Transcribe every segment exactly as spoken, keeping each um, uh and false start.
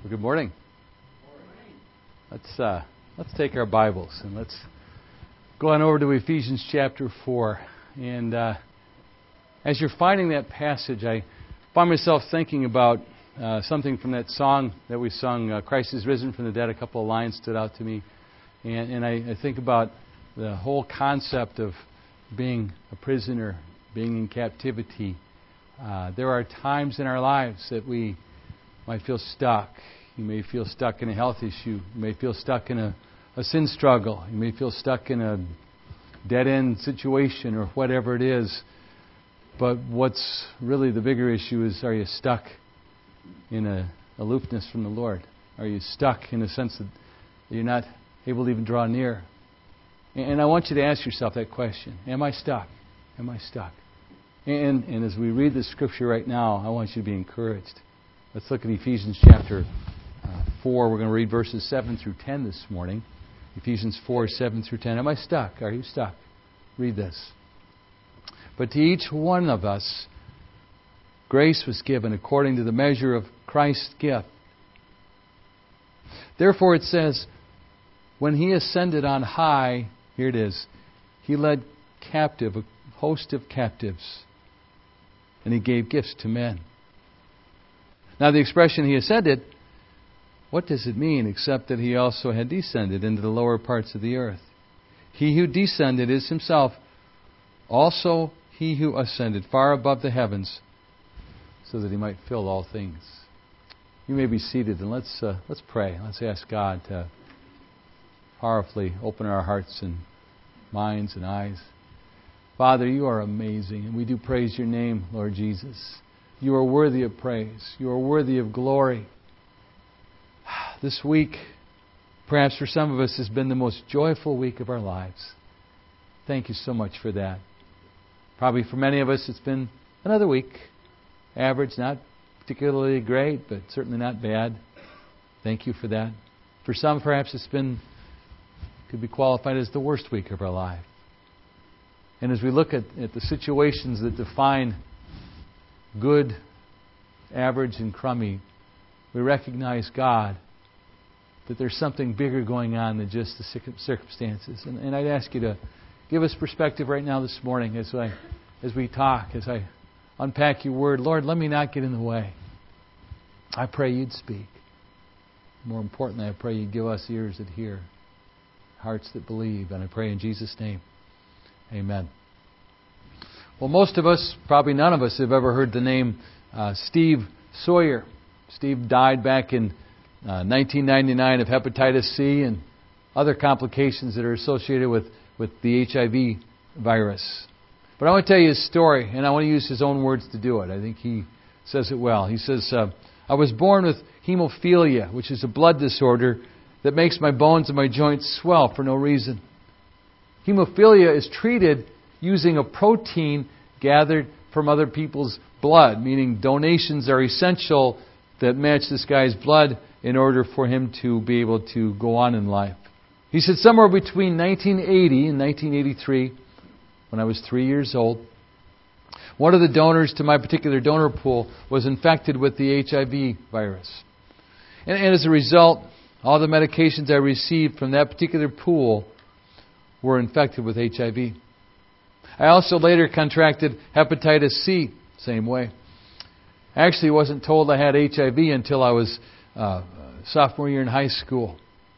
Well, good morning. Let's uh, let's take our Bibles and let's go on over to Ephesians chapter four. And uh, as you're finding that passage, I find myself thinking about uh, something from that song that we sung, uh, "Christ is Risen from the Dead." A couple of lines stood out to me, and, and I, I think about the whole concept of being a prisoner, being in captivity. Uh, there are times in our lives that we might feel stuck. You may feel stuck in a health issue. You may feel stuck in a, a sin struggle. You may feel stuck in a dead-end situation or whatever it is. But what's really the bigger issue is, are you stuck in a aloofness from the Lord? Are you stuck in a sense that you're not able to even draw near? And I want you to ask yourself that question. Am I stuck? Am I stuck? And, and as we read the Scripture right now, I want you to be encouraged. Let's look at Ephesians chapter uh, four. We're going to read verses seven through ten this morning. Ephesians four, seven through ten. Am I stuck? Are you stuck? Read this. But to each one of us, grace was given according to the measure of Christ's gift. Therefore it says, when He ascended on high, here it is, He led captive a host of captives, and He gave gifts to men. Now the expression He ascended, what does it mean except that He also had descended into the lower parts of the earth? He who descended is Himself also He who ascended far above the heavens so that He might fill all things. You may be seated, and let's uh, let's pray. Let's ask God to powerfully open our hearts and minds and eyes. Father, You are amazing, and we do praise Your name, Lord Jesus. You are worthy of praise. You are worthy of glory. This week, perhaps for some of us, has been the most joyful week of our lives. Thank You so much for that. Probably for many of us, it's been another week. Average, not particularly great, but certainly not bad. Thank You for that. For some, perhaps it's been, could be qualified as the worst week of our life. And as we look at, at the situations that define good, average, and crummy, we recognize, God, that there's something bigger going on than just the circumstances. And, and I'd ask You to give us perspective right now this morning as I, as we talk, as I unpack Your Word. Lord, let me not get in the way. I pray You'd speak. More importantly, I pray You'd give us ears that hear, hearts that believe. And I pray in Jesus' name, amen. Well, most of us, probably none of us, have ever heard the name uh, Steve Sawyer. Steve died back in uh, nineteen ninety-nine of hepatitis C and other complications that are associated with, with the H I V virus. But I want to tell you his story, and I want to use his own words to do it. I think he says it well. He says, uh, I was born with hemophilia, which is a blood disorder that makes my bones and my joints swell for no reason. Hemophilia is treated using a protein gathered from other people's blood, meaning donations are essential that match this guy's blood in order for him to be able to go on in life. He said somewhere between nineteen eighty and nineteen eighty-three, when I was three years old, one of the donors to my particular donor pool was infected with the H I V virus. And, and as a result, all the medications I received from that particular pool were infected with H I V. I also later contracted hepatitis C, same way. I actually wasn't told I had H I V until I was uh, sophomore year in high school.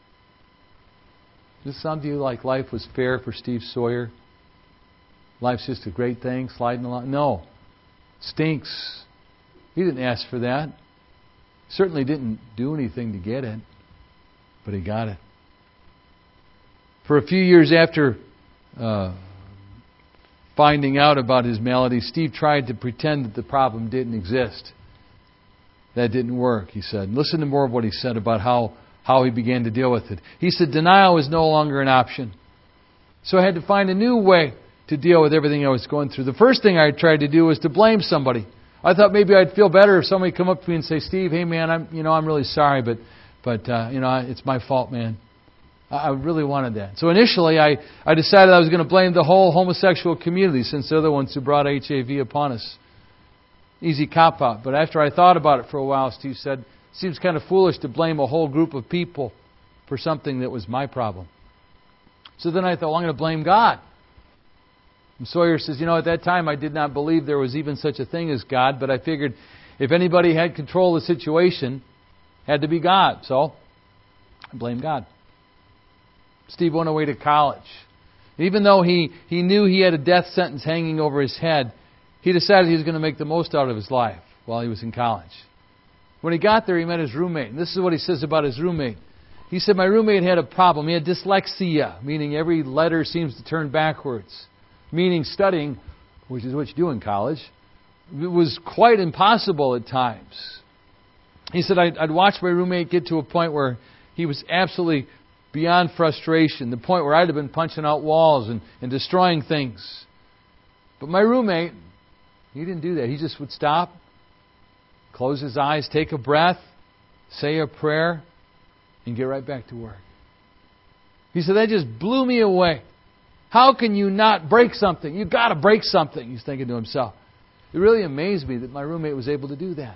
Does this sound to you like life was fair for Steve Sawyer? Life's just a great thing, sliding along? No. Stinks. He didn't ask for that. Certainly didn't do anything to get it, but he got it. For a few years after uh, finding out about his malady, Steve tried to pretend that the problem didn't exist. That didn't work, he said. Listen to more of what he said about how, how he began to deal with it. He said, denial was no longer an option. So I had to find a new way to deal with everything I was going through. The first thing I tried to do was to blame somebody. I thought maybe I'd feel better if somebody come up to me and say, Steve, hey man, I'm you know I'm really sorry, but but uh, you know it's my fault, man. I really wanted that. So initially, I, I decided I was going to blame the whole homosexual community since they're the ones who brought H I V upon us. Easy cop-out. But after I thought about it for a while, Steve said, Seems kind of foolish to blame a whole group of people for something that was my problem. So then I thought, well, I'm going to blame God. And Sawyer says, you know, at that time I did not believe there was even such a thing as God, but I figured if anybody had control of the situation, it had to be God. So I blame God. Steve went away to college. Even though he, he knew he had a death sentence hanging over his head, he decided he was going to make the most out of his life while he was in college. When he got there, he met his roommate. And this is what he says about his roommate. He said, my roommate had a problem. He had dyslexia, meaning every letter seems to turn backwards. Meaning studying, which is what you do in college, it was quite impossible at times. He said, I'd, I'd watch my roommate get to a point where he was absolutely beyond frustration, the point where I'd have been punching out walls and, and destroying things. But my roommate, he didn't do that. He just would stop, close his eyes, take a breath, say a prayer, and get right back to work. He said, that just blew me away. How can you not break something? You've got to break something, he's thinking to himself. It really amazed me that my roommate was able to do that.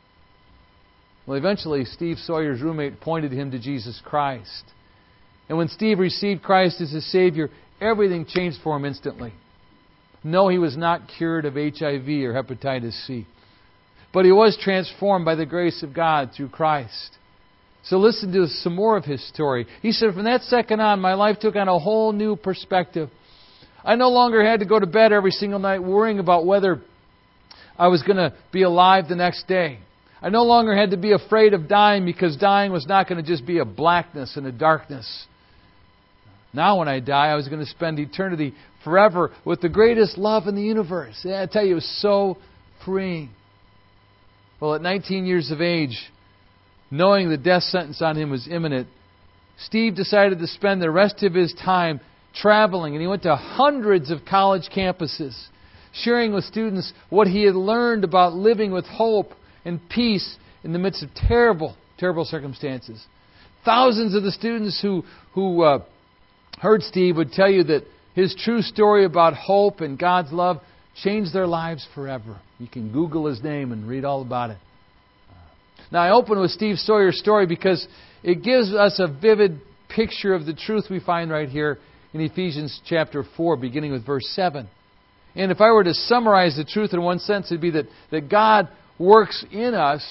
Well, eventually, Steve Sawyer's roommate pointed him to Jesus Christ. And when Steve received Christ as his Savior, everything changed for him instantly. No, he was not cured of H I V or hepatitis C. But he was transformed by the grace of God through Christ. So listen to some more of his story. He said, from that second on, my life took on a whole new perspective. I no longer had to go to bed every single night worrying about whether I was going to be alive the next day. I no longer had to be afraid of dying because dying was not going to just be a blackness and a darkness. Now when I die, I was going to spend eternity forever with the greatest love in the universe. Yeah, I tell you, it was so freeing. Well, at nineteen years of age, knowing the death sentence on him was imminent, Steve decided to spend the rest of his time traveling. And he went to hundreds of college campuses, sharing with students what he had learned about living with hope and peace in the midst of terrible, terrible circumstances. Thousands of the students who, who uh, heard Steve would tell you that his true story about hope and God's love changed their lives forever. You can Google his name and read all about it. Now, I open with Steve Sawyer's story because it gives us a vivid picture of the truth we find right here in Ephesians chapter four, beginning with verse seven. And if I were to summarize the truth in one sentence, it would be that, that God works in us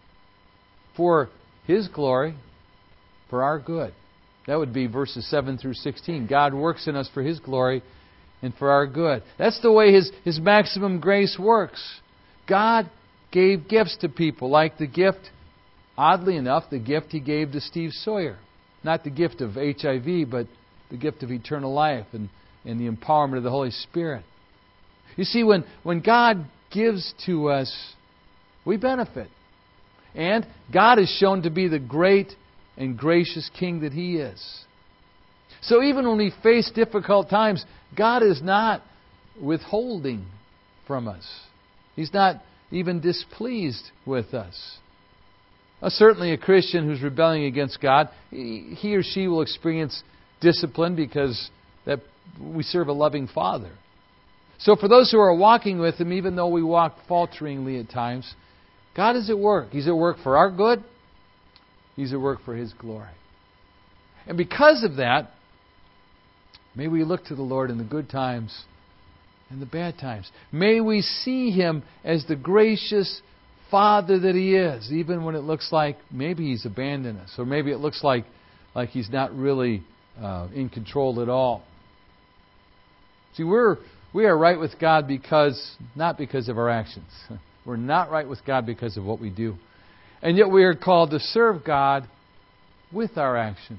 for His glory, for our good. That would be verses seven through sixteen. God works in us for His glory and for our good. That's the way His, His maximum grace works. God gave gifts to people, like the gift, oddly enough, the gift He gave to Steve Sawyer. Not the gift of H I V, but the gift of eternal life and, and the empowerment of the Holy Spirit. You see, when, when God gives to us, we benefit. And God is shown to be the great and gracious King that He is. So even when we face difficult times, God is not withholding from us. He's not even displeased with us. Uh, certainly a Christian who's rebelling against God, he, he or she will experience discipline because that we serve a loving Father. So for those who are walking with Him, even though we walk falteringly at times, God is at work. He's at work for our good. He's at work for His glory. And because of that, may we look to the Lord in the good times and the bad times. May we see Him as the gracious Father that He is, even when it looks like maybe He's abandoned us, or maybe it looks like, like He's not really uh, in control at all. See, we're we are right with God because, not because of our actions. We're not right with God because of what we do. And yet we are called to serve God with our actions.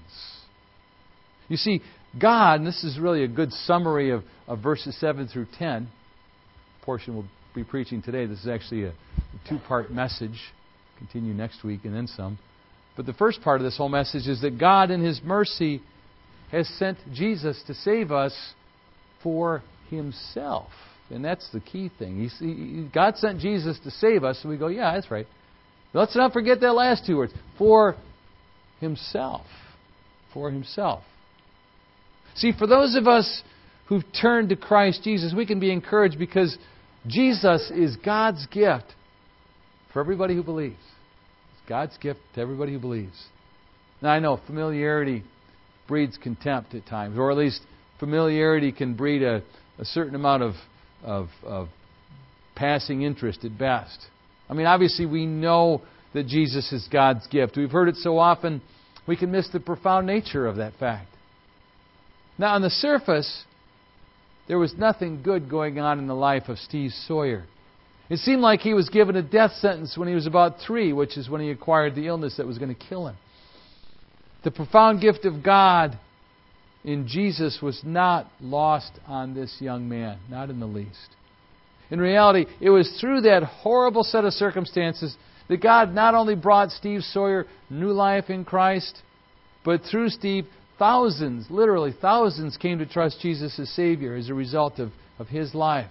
You see, God, and this is really a good summary of, of verses seven through ten, portion we'll be preaching today. This is actually a, a two-part message. Continue next week and then some. But the first part of this whole message is that God in His mercy has sent Jesus to save us for Himself. And that's the key thing. He, he, God sent Jesus to save us, so we go, yeah, that's right. Let's not forget that last two words. For Himself. For Himself. See, for those of us who've turned to Christ Jesus, we can be encouraged because Jesus is God's gift for everybody who believes. It's God's gift to everybody who believes. Now I know familiarity breeds contempt at times, or at least familiarity can breed a, a certain amount of, of, of passing interest at best. I mean, obviously we know that Jesus is God's gift. We've heard it so often, we can miss the profound nature of that fact. Now, on the surface, there was nothing good going on in the life of Steve Sawyer. It seemed like he was given a death sentence when he was about three, which is when he acquired the illness that was going to kill him. The profound gift of God in Jesus was not lost on this young man, not in the least. In reality, it was through that horrible set of circumstances that God not only brought Steve Sawyer new life in Christ, but through Steve, thousands, literally thousands, came to trust Jesus as Savior as a result of, of his life.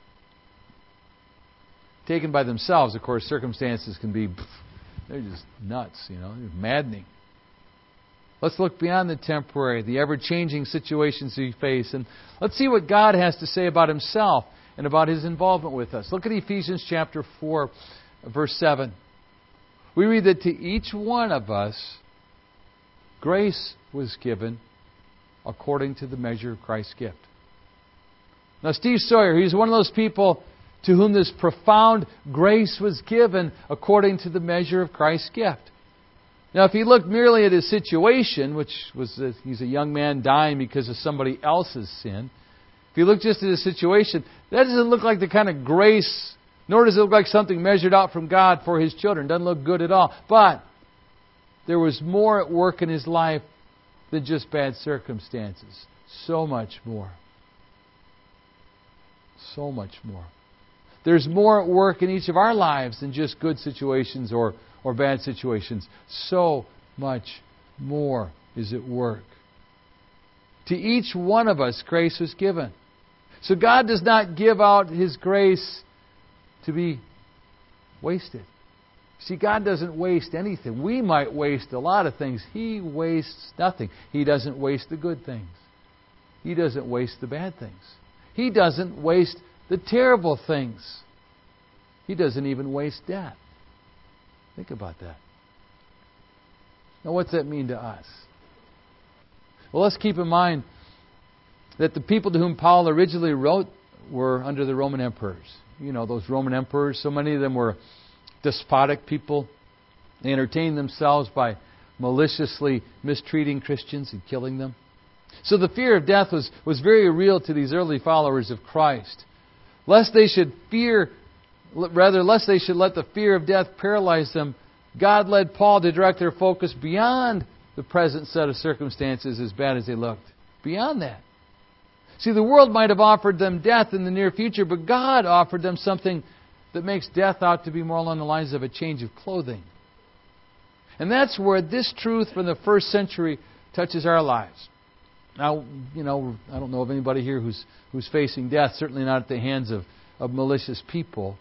Taken by themselves, of course, circumstances can be, they're just nuts, you know, they're maddening. Let's look beyond the temporary, the ever-changing situations we face, and let's see what God has to say about Himself and about His involvement with us. Look at Ephesians chapter four, verse seven. We read that to each one of us, grace was given according to the measure of Christ's gift. Now, Steve Sawyer, he's one of those people to whom this profound grace was given according to the measure of Christ's gift. Now, if he looked merely at his situation, which was that he's a young man dying because of somebody else's sin, if you look just at his situation, that doesn't look like the kind of grace, nor does it look like something measured out from God for His children. It doesn't look good at all. But there was more at work in his life than just bad circumstances. So much more. So much more. There's more at work in each of our lives than just good situations or, or bad situations. So much more is at work. To each one of us, grace was given. So God does not give out His grace to be wasted. See, God doesn't waste anything. We might waste a lot of things. He wastes nothing. He doesn't waste the good things. He doesn't waste the bad things. He doesn't waste the terrible things. He doesn't even waste death. Think about that. Now, what's that mean to us? Well, let's keep in mind that the people to whom Paul originally wrote were under the Roman emperors. You know, those Roman emperors, so many of them were despotic people. They entertained themselves by maliciously mistreating Christians and killing them. So the fear of death was, was very real to these early followers of Christ. Lest they should fear, rather, lest they should let the fear of death paralyze them, God led Paul to direct their focus beyond the present set of circumstances, as bad as they looked. Beyond that. See, the world might have offered them death in the near future, but God offered them something that makes death out to be more along the lines of a change of clothing. And that's where this truth from the first century touches our lives. Now, you know, I don't know of anybody here who's who's facing death, certainly not at the hands of, of malicious people.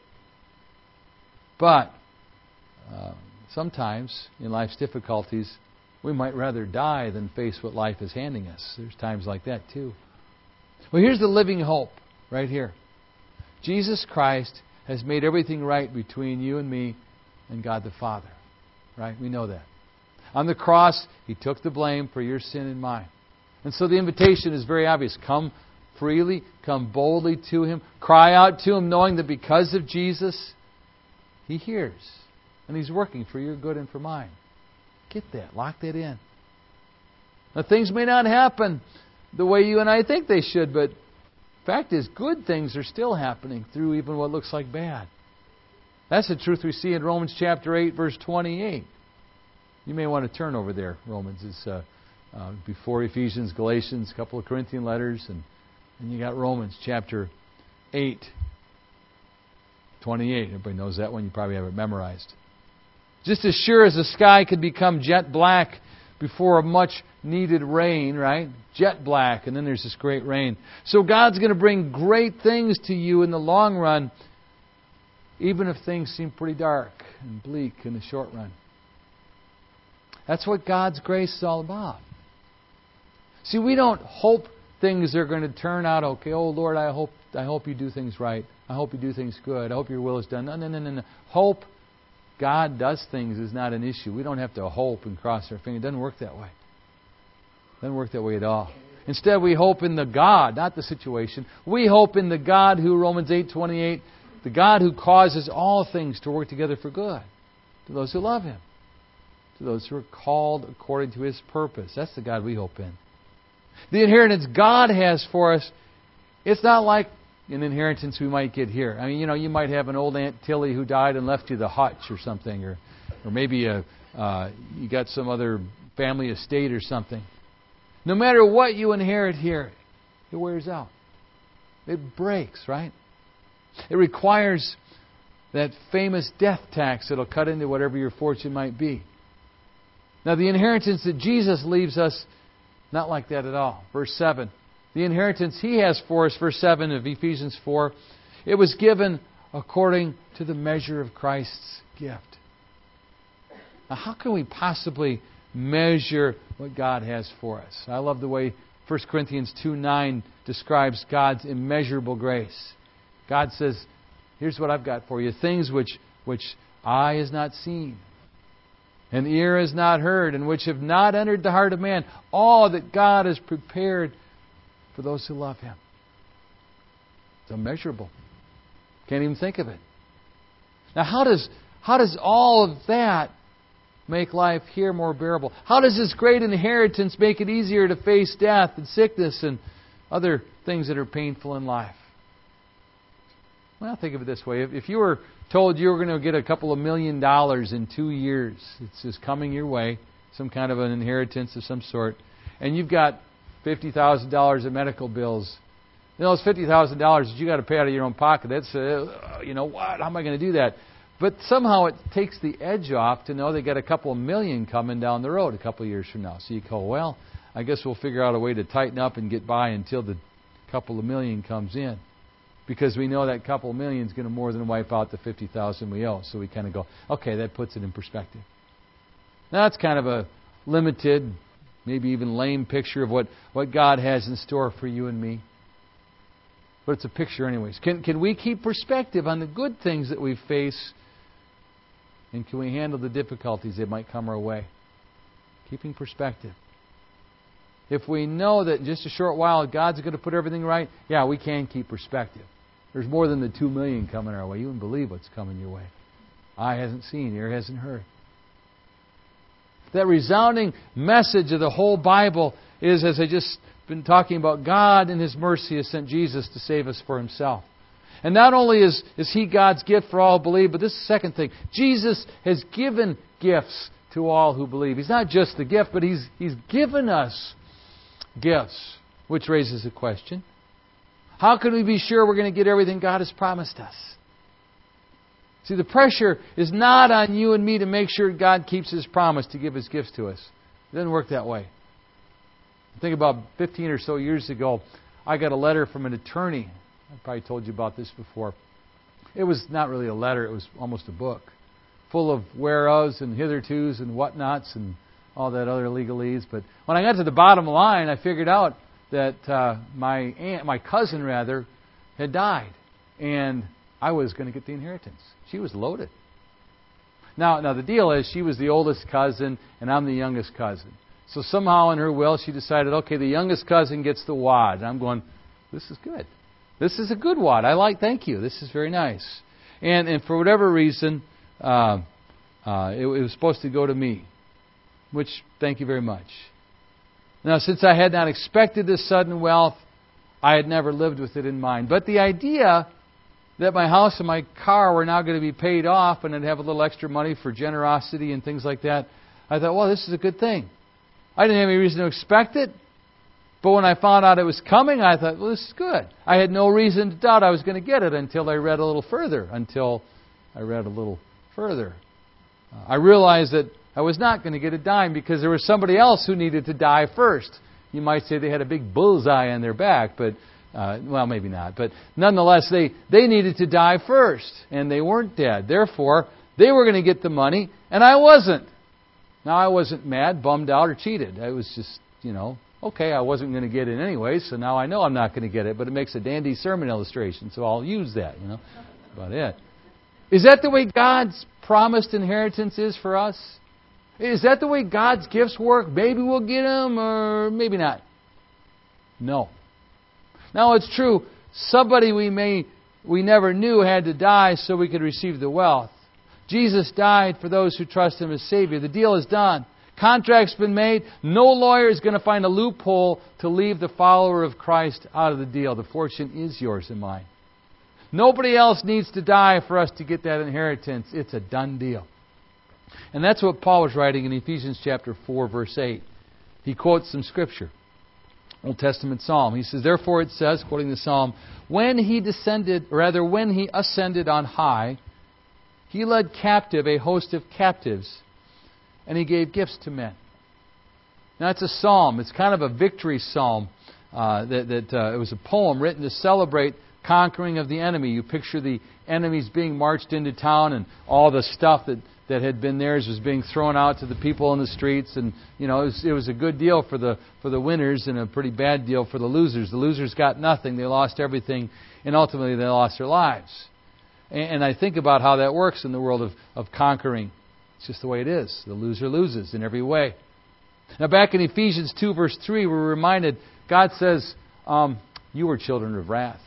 But uh, sometimes in life's difficulties, we might rather die than face what life is handing us. There's times like that too. Well, here's the living hope right here. Jesus Christ has made everything right between you and me and God the Father. Right? We know that. On the cross, He took the blame for your sin and mine. And so the invitation is very obvious. Come freely, come boldly to Him, cry out to Him knowing that because of Jesus, He hears. And He's working for your good and for mine. Get that. Lock that in. Now, things may not happen the way you and I think they should, but the fact is, good things are still happening through even what looks like bad. That's the truth we see in Romans chapter eight, verse twenty-eight. You may want to turn over there. Romans is uh, uh, before Ephesians, Galatians, a couple of Corinthian letters, and, and you got Romans chapter eight, twenty-eight. Everybody knows that one. You probably have it memorized. Just as sure as the sky could become jet black before a much needed rain, right? Jet black, and then there's this great rain. So God's going to bring great things to you in the long run, even if things seem pretty dark and bleak in the short run. That's what God's grace is all about. See, we don't hope things are going to turn out okay. Oh, Lord, I hope I hope you do things right. I hope you do things good. I hope your will is done. No, no, no, no, no. Hope God does things is not an issue. We don't have to hope and cross our fingers. It doesn't work that way. It doesn't work that way at all. Instead, we hope in the God, not the situation. We hope in the God who, Romans eight twenty-eight, the God who causes all things to work together for good to those who love Him, to those who are called according to His purpose. That's the God we hope in. The inheritance God has for us, it's not like an inheritance we might get here. I mean, you know, you might have an old Aunt Tilly who died and left you the hutch or something, or or maybe a, uh, you got some other family estate or something. No matter what you inherit here, it wears out. It breaks, right? It requires that famous death tax that will cut into whatever your fortune might be. Now, the inheritance that Jesus leaves us, not like that at all. Verse seven. The inheritance He has for us, verse seven of Ephesians four, it was given according to the measure of Christ's gift. Now, how can we possibly measure what God has for us? I love the way First Corinthians two nine describes God's immeasurable grace. God says, here's what I've got for you. Things which, which eye has not seen, and ear has not heard, and which have not entered the heart of man. All that God has prepared for those who love Him. It's immeasurable. Can't even think of it. Now, how does how does all of that make life here more bearable? How does this great inheritance make it easier to face death and sickness and other things that are painful in life? Well, think of it this way. If, if you were told you were going to get a couple of million dollars in two years, it's just coming your way, some kind of an inheritance of some sort, and you've got fifty thousand dollars in medical bills. You know, those fifty thousand dollars that you got to pay out of your own pocket. That's, uh, you know, what? How am I going to do that? But somehow it takes the edge off to know they got a couple of million coming down the road a couple of years from now. So you go, well, I guess we'll figure out a way to tighten up and get by until the couple of million comes in. Because we know that couple of million is going to more than wipe out the fifty thousand we owe. So we kind of go, okay, that puts it in perspective. Now that's kind of a limited, maybe even lame picture of what, what God has in store for you and me. But it's a picture anyways. Can, can we keep perspective on the good things that we face? And can we handle the difficulties that might come our way? Keeping perspective. If we know that in just a short while God's going to put everything right, yeah, we can keep perspective. There's more than the two million coming our way. You wouldn't believe what's coming your way. Eye hasn't seen, ear hasn't heard. That resounding message of the whole Bible is, as I just been talking about, God in His mercy has sent Jesus to save us for Himself. And not only is, is He God's gift for all who believe, but this is the second thing. Jesus has given gifts to all who believe. He's not just the gift, but He's, he's given us gifts. Which raises a question. How can we be sure we're going to get everything God has promised us? See, the pressure is not on you and me to make sure God keeps His promise to give His gifts to us. It doesn't work that way. I think about fifteen or so years ago, I got a letter from an attorney. I probably told you about this before. It was not really a letter, it was almost a book. Full of whereas and hithertos and whatnots and all that other legalese. But when I got to the bottom line, I figured out that uh, my aunt, my cousin rather, had died. And I was going to get the inheritance. She was loaded. Now, now the deal is she was the oldest cousin and I'm the youngest cousin. So somehow in her will she decided, okay, the youngest cousin gets the wad. And I'm going, this is good. This is a good wad. I like, thank you. This is very nice. And and for whatever reason, uh, uh, it, it was supposed to go to me. Which, thank you very much. Now, since I had not expected this sudden wealth, I had never lived with it in mind. But the idea that my house and my car were now going to be paid off and I'd have a little extra money for generosity and things like that, I thought, well, this is a good thing. I didn't have any reason to expect it. But when I found out it was coming, I thought, well, this is good. I had no reason to doubt I was going to get it until I read a little further. Until I read a little further. Uh, I realized that I was not going to get a dime because there was somebody else who needed to die first. You might say they had a big bullseye on their back, but uh, well, maybe not. But nonetheless, they, they needed to die first, and they weren't dead. Therefore, they were going to get the money, and I wasn't. Now, I wasn't mad, bummed out, or cheated. I was just, you know, okay, I wasn't going to get it anyway, so now I know I'm not going to get it. But it makes a dandy sermon illustration, so I'll use that, you know. That's about it. Is that the way God's promised inheritance is for us? Is that the way God's gifts work? Maybe we'll get them or maybe not. No. Now it's true, somebody we may we never knew had to die so we could receive the wealth. Jesus died for those who trust Him as Savior. The deal is done. Contract's been made. No lawyer is going to find a loophole to leave the follower of Christ out of the deal. The fortune is yours and mine. Nobody else needs to die for us to get that inheritance. It's a done deal. And that's what Paul was writing in Ephesians chapter four, verse eight. He quotes some scripture. Old Testament psalm. He says, therefore it says, quoting the psalm, when He descended, or rather when He ascended on high, He led captive a host of captives, and He gave gifts to men. Now it's a psalm. It's kind of a victory psalm. Uh, that that uh, it was a poem written to celebrate conquering of the enemy. You picture the enemies being marched into town, and all the stuff that, that had been theirs was being thrown out to the people in the streets. And you know, it was, it was a good deal for the for the winners and a pretty bad deal for the losers. The losers got nothing; they lost everything, and ultimately they lost their lives. And, and I think about how that works in the world of, of conquering. It's just the way it is. The loser loses in every way. Now, back in Ephesians two, verse three, we're reminded God says, um, "You were children of wrath."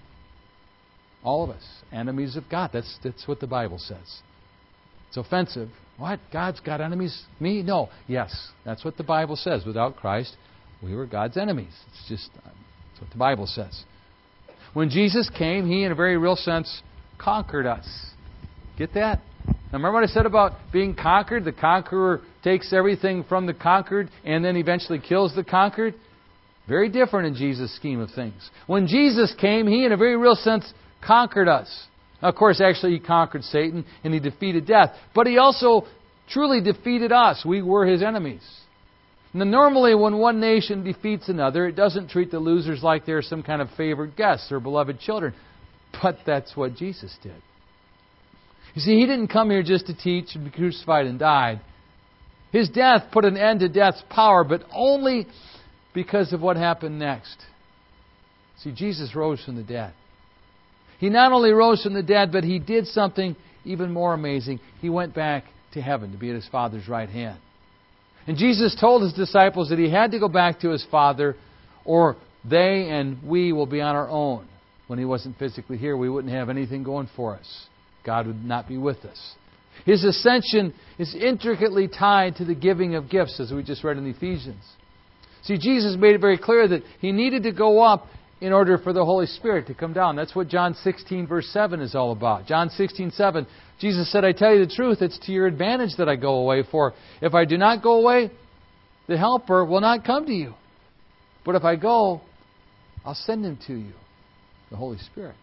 All of us, enemies of God. That's that's what the Bible says. It's offensive. What? God's got enemies? Me? No. Yes, that's what the Bible says. Without Christ, we were God's enemies. It's just that's what the Bible says. When Jesus came, He, in a very real sense, conquered us. Get that? Now, remember what I said about being conquered? The conqueror takes everything from the conquered and then eventually kills the conquered. Very different in Jesus' scheme of things. When Jesus came, He, in a very real sense, conquered us. Now, of course, actually, He conquered Satan and He defeated death. But He also truly defeated us. We were His enemies. Now, normally, when one nation defeats another, it doesn't treat the losers like they're some kind of favored guests or beloved children. But that's what Jesus did. You see, He didn't come here just to teach and be crucified and died. His death put an end to death's power, but only because of what happened next. See, Jesus rose from the dead. He not only rose from the dead, but He did something even more amazing. He went back to heaven to be at His Father's right hand. And Jesus told His disciples that He had to go back to His Father, or they and we will be on our own. When He wasn't physically here, we wouldn't have anything going for us. God would not be with us. His ascension is intricately tied to the giving of gifts, as we just read in Ephesians. See, Jesus made it very clear that He needed to go up in order for the Holy Spirit to come down. That's what John sixteen, verse seven is all about. John sixteen, seven, Jesus said, I tell you the truth, it's to your advantage that I go away. For if I do not go away, the Helper will not come to you. But if I go, I'll send Him to you, the Holy Spirit.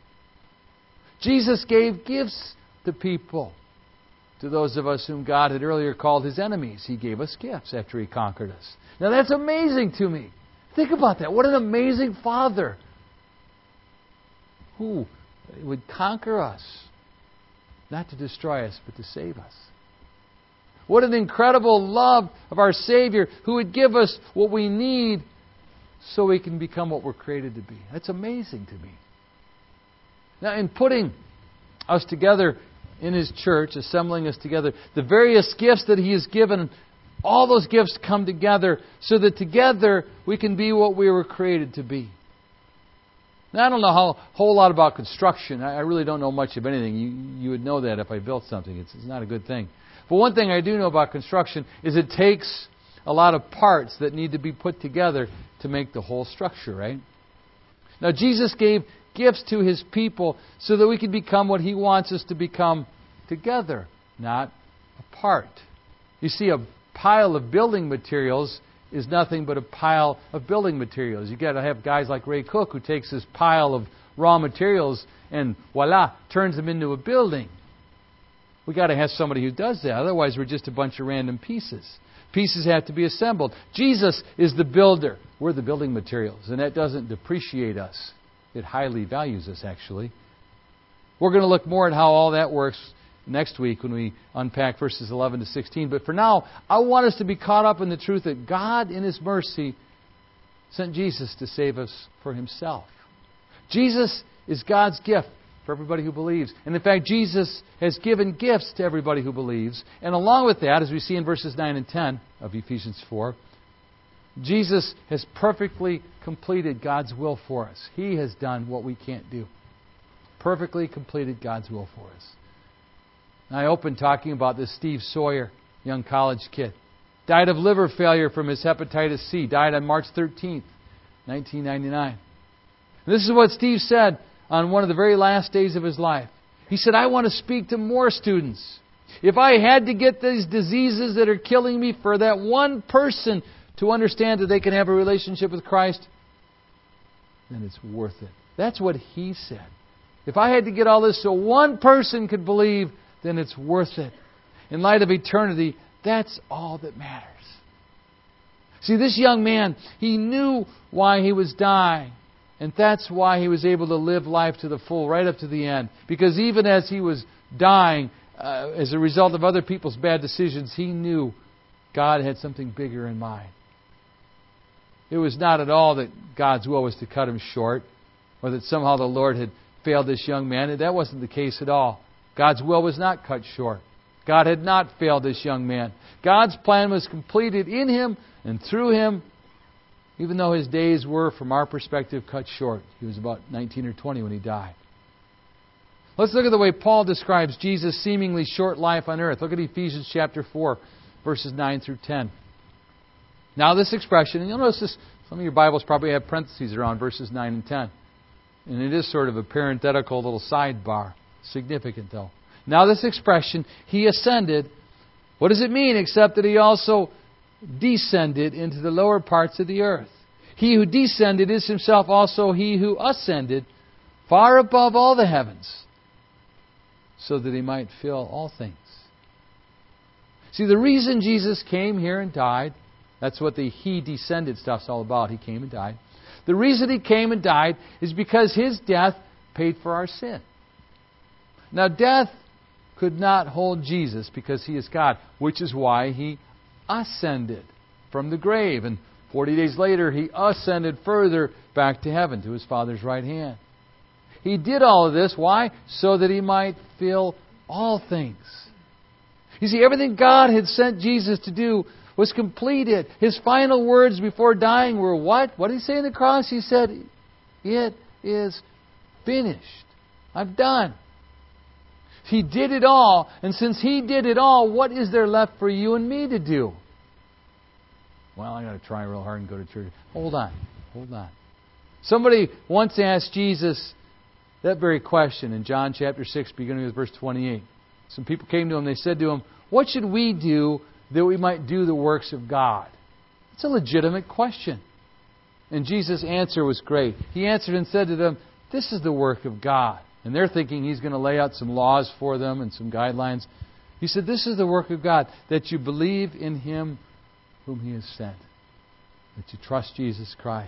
Jesus gave gifts to people, to those of us whom God had earlier called His enemies. He gave us gifts after He conquered us. Now that's amazing to me. Think about that. What an amazing Father who would conquer us, not to destroy us, but to save us. What an incredible love of our Savior who would give us what we need so we can become what we're created to be. That's amazing to me. Now, in putting us together in His church, assembling us together, the various gifts that He has given, all those gifts come together so that together we can be what we were created to be. Now, I don't know a whole lot about construction. I really don't know much of anything. You, you would know that if I built something. It's, it's not a good thing. But one thing I do know about construction is it takes a lot of parts that need to be put together to make the whole structure, right? Now, Jesus gave gifts to His people so that we can become what He wants us to become together, not apart. You see, a pile of building materials is nothing but a pile of building materials. You've got to have guys like Ray Cook who takes this pile of raw materials and voila, turns them into a building. We've got to have somebody who does that. Otherwise, we're just a bunch of random pieces. Pieces have to be assembled. Jesus is the builder. We're the building materials. And that doesn't depreciate us. It highly values us, actually. We're going to look more at how all that works next week when we unpack verses eleven to sixteen. But for now, I want us to be caught up in the truth that God, in His mercy, sent Jesus to save us for Himself. Jesus is God's gift for everybody who believes. And in fact, Jesus has given gifts to everybody who believes. And along with that, as we see in verses nine and ten of Ephesians four, Jesus has perfectly completed God's will for us. He has done what we can't do. Perfectly completed God's will for us. And I opened talking about this Steve Sawyer, young college kid. Died of liver failure from his hepatitis C. Died on March thirteenth, nineteen ninety-nine. And this is what Steve said on one of the very last days of his life. He said, I want to speak to more students. If I had to get these diseases that are killing me for that one person to understand that they can have a relationship with Christ, then it's worth it. That's what he said. If I had to get all this so one person could believe, then it's worth it. In light of eternity, that's all that matters. See, this young man, he knew why he was dying. And that's why he was able to live life to the full, right up to the end. Because even as he was dying, uh, as a result of other people's bad decisions, he knew God had something bigger in mind. It was not at all that God's will was to cut him short, or that somehow the Lord had failed this young man. That wasn't the case at all. God's will was not cut short. God had not failed this young man. God's plan was completed in him and through him, even though his days were, from our perspective, cut short. He was about nineteen or twenty when he died. Let's look at the way Paul describes Jesus' seemingly short life on earth. Look at Ephesians chapter four, verses nine through ten. Now this expression, and you'll notice this, some of your Bibles probably have parentheses around verses nine and ten. And it is sort of a parenthetical little sidebar. Significant though. Now this expression, He ascended, what does it mean except that He also descended into the lower parts of the earth? He who descended is Himself also He who ascended far above all the heavens, so that He might fill all things. See, the reason Jesus came here and died, that's what the He descended stuff's all about. He came and died. The reason He came and died is because His death paid for our sin. Now, death could not hold Jesus because He is God, which is why He ascended from the grave. And forty days later, He ascended further back to heaven, to His Father's right hand. He did all of this. Why? So that He might fill all things. You see, everything God had sent Jesus to do was completed. His final words before dying were what? What did He say on the cross? He said, "It is finished. I'm done." He did it all, and since He did it all, what is there left for you and me to do? Well, I got to try real hard and go to church. Hold on. Hold on. Somebody once asked Jesus that very question in John chapter six, beginning with verse twenty-eight. Some people came to Him, they said to Him, "What should we do that we might do the works of God?" It's a legitimate question. And Jesus' answer was great. He answered and said to them, "This is the work of God." And they're thinking He's going to lay out some laws for them and some guidelines. He said, "This is the work of God, that you believe in Him whom He has sent." That you trust Jesus Christ.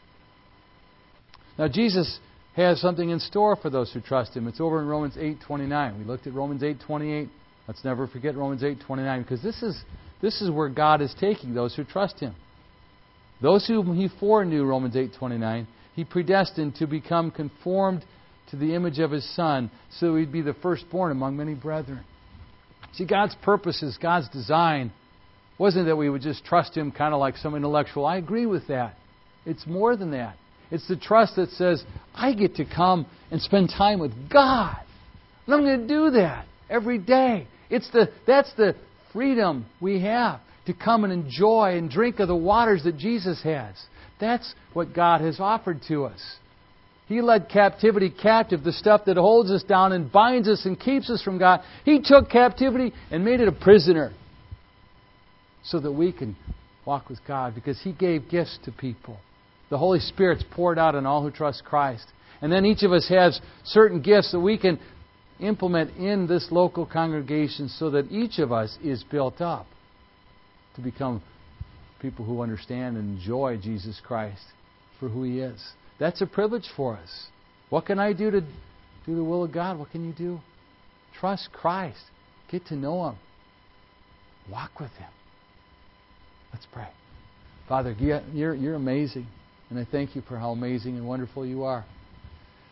Now, Jesus has something in store for those who trust Him. It's over in Romans eight twenty-nine. We looked at Romans eight twenty-eight. Let's never forget Romans eight twenty-nine, because this is, this is where God is taking those who trust Him. Those whom He foreknew, Romans eight twenty-nine, He predestined to become conformed to the image of His Son, so we'd be the firstborn among many brethren. See, God's purposes, God's design, wasn't that we would just trust Him kind of like some intellectual. I agree with that. It's more than that. It's the trust that says, I get to come and spend time with God. And I'm going to do that every day. It's the that's the freedom we have to come and enjoy and drink of the waters that Jesus has. That's what God has offered to us. He led captivity captive, the stuff that holds us down and binds us and keeps us from God. He took captivity and made it a prisoner so that we can walk with God, because He gave gifts to people. The Holy Spirit's poured out on all who trust Christ. And then each of us has certain gifts that we can implement in this local congregation so that each of us is built up to become people who understand and enjoy Jesus Christ for who He is. That's a privilege for us. What can I do to do the will of God? What can you do? Trust Christ. Get to know Him. Walk with Him. Let's pray. Father, you're, you're amazing. And I thank You for how amazing and wonderful You are.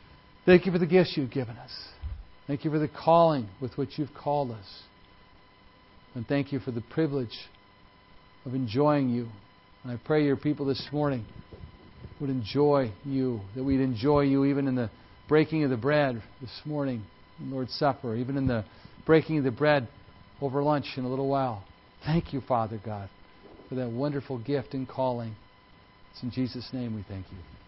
Thank you for the gifts you've given us. Thank you for the calling with which you've called us. And thank you for the privilege of enjoying you. And I pray your people this morning would enjoy you, that we'd enjoy you even in the breaking of the bread this morning, in Lord's Supper, even in the breaking of the bread over lunch in a little while. Thank you, Father God, for that wonderful gift and calling. It's in Jesus' name we thank you.